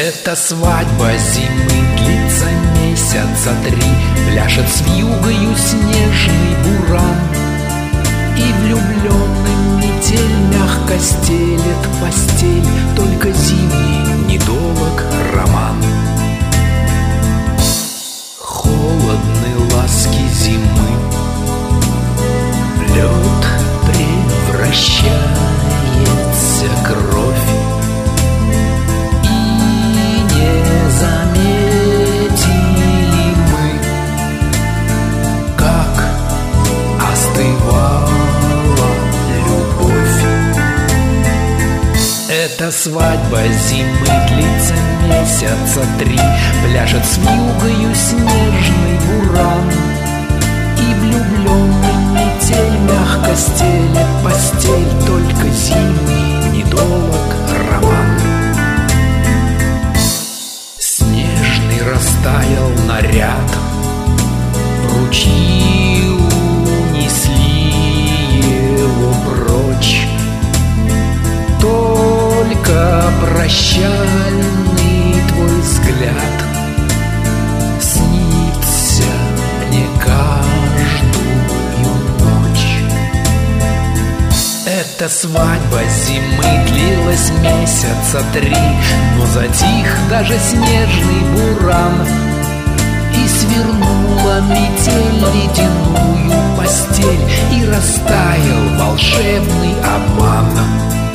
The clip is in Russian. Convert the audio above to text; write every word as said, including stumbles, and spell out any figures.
Эта свадьба зимы длится месяца три, пляшет с вьюгою снежный буран, и влюбленным метель мягко стелет постель, только зимний недолог роман. Холодны ласки зимы, в лед превращается кровь, и не заметили мы, как остывала любовь. Эта свадьба зимы длится месяца три, пляшет с вьюгою снежный буран, и влюбленным метель мягко стелет постель, только зимний недолог роман. Снежный растаял наряд, ручьи унесли его прочь, только прощальный твой взгляд снится мне каждую ночь. Эта свадьба зимы длилась месяца три, но затих даже снежный буран, и свернула метель ледяную постель, и растаял волшебный обман.